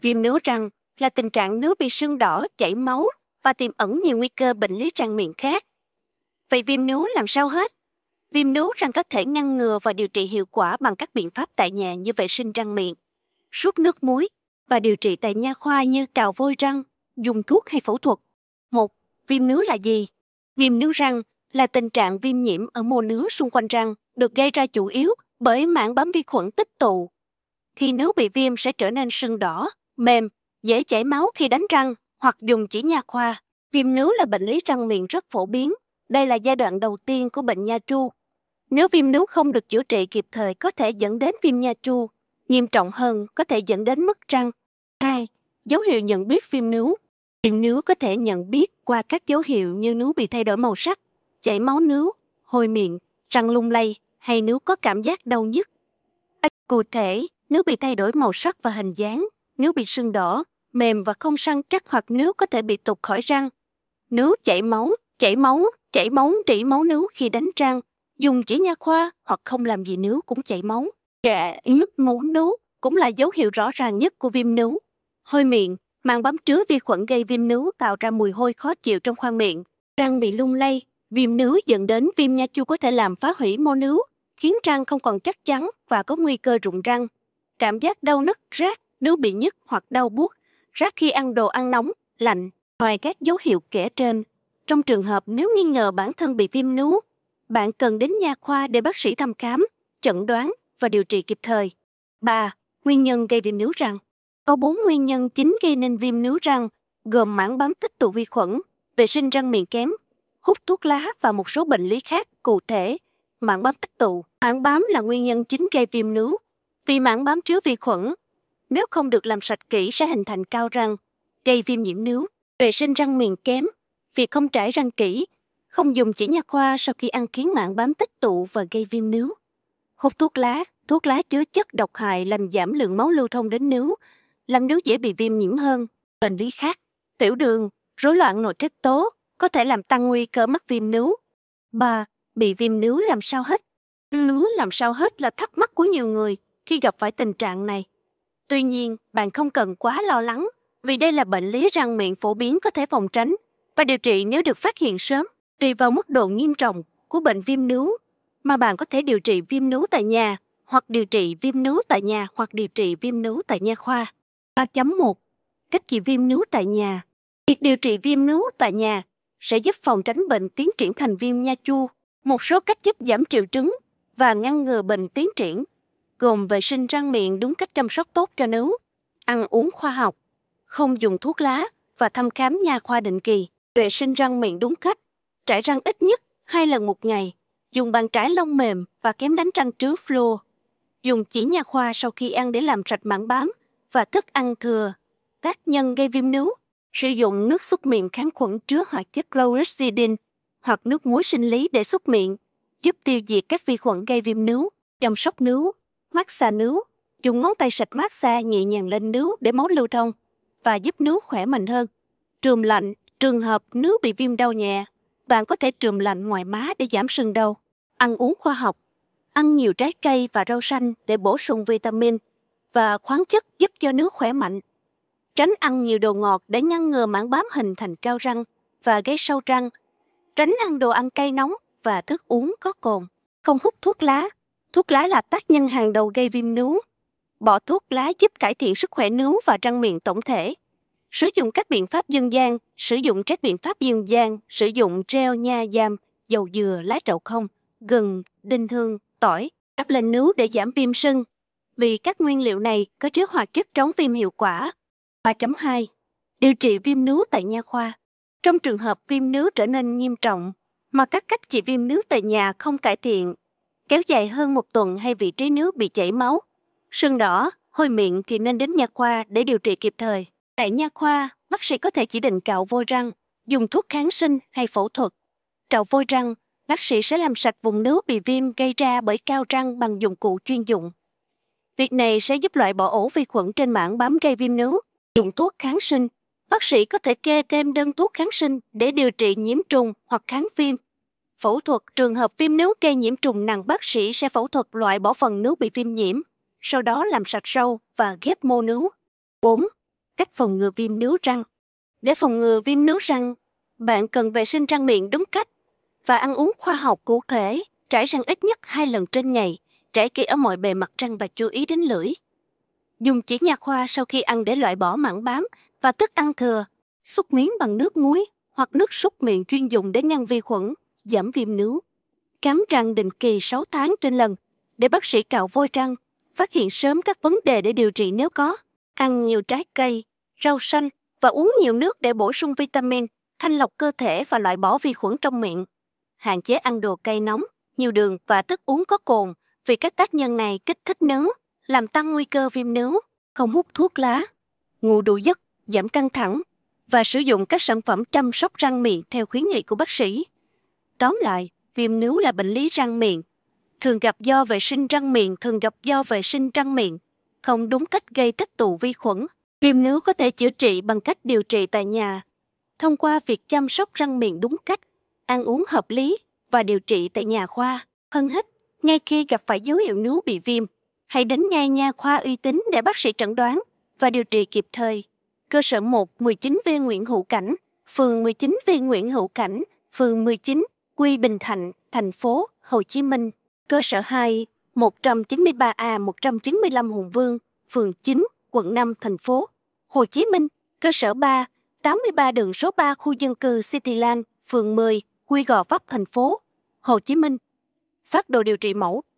Viêm nướu răng là tình trạng nướu bị sưng đỏ, chảy máu và tiềm ẩn nhiều nguy cơ bệnh lý răng miệng khác. Vậy viêm nướu làm sao hết? Viêm nướu răng có thể ngăn ngừa và điều trị hiệu quả bằng các biện pháp tại nhà như vệ sinh răng miệng, súc nước muối và điều trị tại nha khoa như cào vôi răng, dùng thuốc hay phẫu thuật. 1. Viêm nướu là gì? Viêm nướu răng là tình trạng viêm nhiễm ở mô nướu xung quanh răng, được gây ra chủ yếu bởi mảng bám vi khuẩn tích tụ. Khi nướu bị viêm sẽ trở nên sưng đỏ, mềm, dễ chảy máu khi đánh răng hoặc dùng chỉ nha khoa. Viêm nướu là bệnh lý răng miệng rất phổ biến. Đây là giai đoạn đầu tiên của bệnh nha chu. Nếu viêm nướu không được chữa trị kịp thời có thể dẫn đến viêm nha chu, nghiêm trọng hơn có thể dẫn đến mất răng. 2. Dấu hiệu nhận biết viêm nướu. Viêm nướu có thể nhận biết qua các dấu hiệu như nướu bị thay đổi màu sắc, chảy máu nướu, hôi miệng, răng lung lay hay nướu có cảm giác đau nhức. Cụ thể, nướu bị thay đổi màu sắc và hình dáng, nướu bị sưng đỏ, mềm và không săn chắc hoặc nướu có thể bị tụt khỏi răng. Nướu chảy máu, rỉ máu nướu khi đánh răng, dùng chỉ nha khoa hoặc không làm gì nướu cũng chảy máu. Nước máu nướu cũng là dấu hiệu rõ ràng nhất của viêm nướu. Hôi miệng, màng bám chứa vi khuẩn gây viêm nướu tạo ra mùi hôi khó chịu trong khoang miệng. Răng bị lung lay, viêm nướu dẫn đến viêm nha chu có thể làm phá hủy mô nướu, khiến răng không còn chắc chắn và có nguy cơ rụng răng. Cảm giác đau nứt, rát, nướu bị nhức hoặc đau buốt, rát khi ăn đồ ăn nóng, lạnh. Ngoài các dấu hiệu kể trên, trong trường hợp nếu nghi ngờ bản thân bị viêm nướu, bạn cần đến nha khoa để bác sĩ thăm khám, chẩn đoán và điều trị kịp thời. 3. Nguyên nhân gây viêm nướu răng. Có 4 nguyên nhân chính gây nên viêm nướu răng, gồm mảng bám tích tụ vi khuẩn, vệ sinh răng miệng kém, hút thuốc lá và một số bệnh lý khác. Cụ thể, mảng bám tích tụ. Mảng bám là nguyên nhân chính gây viêm nướu. Vì mảng bám chứa vi khuẩn, nếu không được làm sạch kỹ sẽ hình thành cao răng, gây viêm nhiễm nướu. Vệ sinh răng miệng kém, việc không trải răng kỹ, không dùng chỉ nha khoa sau khi ăn khiến mảng bám tích tụ và gây viêm nướu. Hút thuốc lá chứa chất độc hại làm giảm lượng máu lưu thông đến nướu, làm nướu dễ bị viêm nhiễm hơn. Bệnh lý khác, tiểu đường, rối loạn nội tiết tố có thể làm tăng nguy cơ mắc viêm nướu. 3. Bị viêm nướu làm sao hết. Nướu làm sao hết là thắc mắc của nhiều người khi gặp phải tình trạng này. Tuy nhiên, bạn không cần quá lo lắng, vì đây là bệnh lý răng miệng phổ biến có thể phòng tránh và điều trị nếu được phát hiện sớm. Tùy vào mức độ nghiêm trọng của bệnh viêm nướu mà bạn có thể điều trị viêm nướu tại nhà hoặc điều trị viêm nướu tại nhà hoặc điều trị viêm nướu tại nha khoa. 3.1. Cách trị viêm nướu tại nhà. Việc điều trị viêm nướu tại nhà sẽ giúp phòng tránh bệnh tiến triển thành viêm nha chu. Một số cách giúp giảm triệu chứng và ngăn ngừa bệnh tiến triển gồm vệ sinh răng miệng đúng cách, chăm sóc tốt cho nướu, ăn uống khoa học, không dùng thuốc lá và thăm khám nha khoa định kỳ. Vệ sinh răng miệng đúng cách, trải răng ít nhất 2 lần một ngày, dùng bàn trải lông mềm và kém đánh răng trứ fluor, dùng chỉ nha khoa sau khi ăn để làm sạch mảng bám và thức ăn thừa. Tác nhân gây viêm nướu: sử dụng nước súc miệng kháng khuẩn chứa hoạt chất chlorhexidine hoặc nước muối sinh lý để súc miệng, giúp tiêu diệt các vi khuẩn gây viêm nướu. Chăm sóc nướu: massage nướu, dùng ngón tay sạch massage nhẹ nhàng lên nướu để máu lưu thông và giúp nướu khỏe mạnh hơn. Trùm lạnh: trường hợp nướu bị viêm đau nhẹ, bạn có thể trùm lạnh ngoài má để giảm sưng đau. Ăn uống khoa học: ăn nhiều trái cây và rau xanh để bổ sung vitamin và khoáng chất giúp cho nướu khỏe mạnh. Tránh ăn nhiều đồ ngọt để ngăn ngừa mảng bám hình thành cao răng và gây sâu răng. Tránh ăn đồ ăn cay nóng và thức uống có cồn. Không hút thuốc lá. Thuốc lá là tác nhân hàng đầu gây viêm nướu. Bỏ thuốc lá giúp cải thiện sức khỏe nướu và răng miệng tổng thể. Sử dụng các biện pháp dân gian. Sử dụng gel nha giam, dầu dừa, lá trầu không, gừng, đinh hương, tỏi đắp lên nướu để giảm viêm sưng. Vì các nguyên liệu này có chứa hoạt chất chống viêm hiệu quả. 3.2. Điều trị viêm nướu tại nha khoa. Trong trường hợp viêm nướu trở nên nghiêm trọng mà các cách trị viêm nướu tại nhà không cải thiện, kéo dài hơn 1 tuần hay vị trí nướu bị chảy máu, sưng đỏ, hôi miệng thì nên đến nha khoa để điều trị kịp thời. Tại nha khoa, bác sĩ có thể chỉ định cạo vôi răng, dùng thuốc kháng sinh hay phẫu thuật. Cạo vôi răng, bác sĩ sẽ làm sạch vùng nướu bị viêm gây ra bởi cao răng bằng dụng cụ chuyên dụng. Việc này sẽ giúp loại bỏ ổ vi khuẩn trên mảng bám gây viêm nướu. Dùng thuốc kháng sinh, bác sĩ có thể kê thêm đơn thuốc kháng sinh để điều trị nhiễm trùng hoặc kháng viêm. Phẫu thuật: trường hợp viêm nướu gây nhiễm trùng nặng, bác sĩ sẽ phẫu thuật loại bỏ phần nướu bị viêm nhiễm, sau đó làm sạch sâu và ghép mô nướu. 4. cách phòng ngừa viêm nướu răng. Để phòng ngừa viêm nướu răng, bạn cần vệ sinh răng miệng đúng cách và ăn uống khoa học cụ thể, trải răng ít nhất 2 lần trên ngày, trải kỹ ở mọi bề mặt răng và chú ý đến lưỡi. Dùng chỉ nha khoa sau khi ăn để loại bỏ mảng bám và thức ăn thừa, súc miếng bằng nước muối hoặc nước súc miệng chuyên dùng để ngăn vi khuẩn, giảm viêm nướu. Khám răng định kỳ 6 tháng trên lần để bác sĩ cạo vôi răng, phát hiện sớm các vấn đề để điều trị nếu có. Ăn nhiều trái cây, rau xanh và uống nhiều nước để bổ sung vitamin, thanh lọc cơ thể và loại bỏ vi khuẩn trong miệng. Hạn chế ăn đồ cay nóng, nhiều đường và thức uống có cồn vì các tác nhân này kích thích nướu, làm tăng nguy cơ viêm nướu. Không hút thuốc lá, ngủ đủ giấc, giảm căng thẳng và sử dụng các sản phẩm chăm sóc răng miệng theo khuyến nghị của bác sĩ. Tóm lại, viêm nướu là bệnh lý răng miệng, thường gặp do vệ sinh răng miệng không đúng cách gây tích tụ vi khuẩn. Viêm nướu có thể chữa trị bằng cách điều trị tại nhà, thông qua việc chăm sóc răng miệng đúng cách, ăn uống hợp lý và điều trị tại nhà khoa. Hơn hết, ngay khi gặp phải dấu hiệu nướu bị viêm, hãy đến ngay nha khoa uy tín để bác sĩ chẩn đoán và điều trị kịp thời. Cơ sở 1, 19V Nguyễn Hữu Cảnh, phường 19V Nguyễn Hữu Cảnh, phường 19, Quy Bình Thạnh, thành phố Hồ Chí Minh. Cơ sở 2, 193A 195 Hùng Vương, phường 9, quận 5, thành phố Hồ Chí Minh. Cơ sở 3, 83 đường số 3 khu dân cư Cityland, phường 10, Quy Gò Vấp, thành phố Hồ Chí Minh. Phác đồ điều trị mẫu: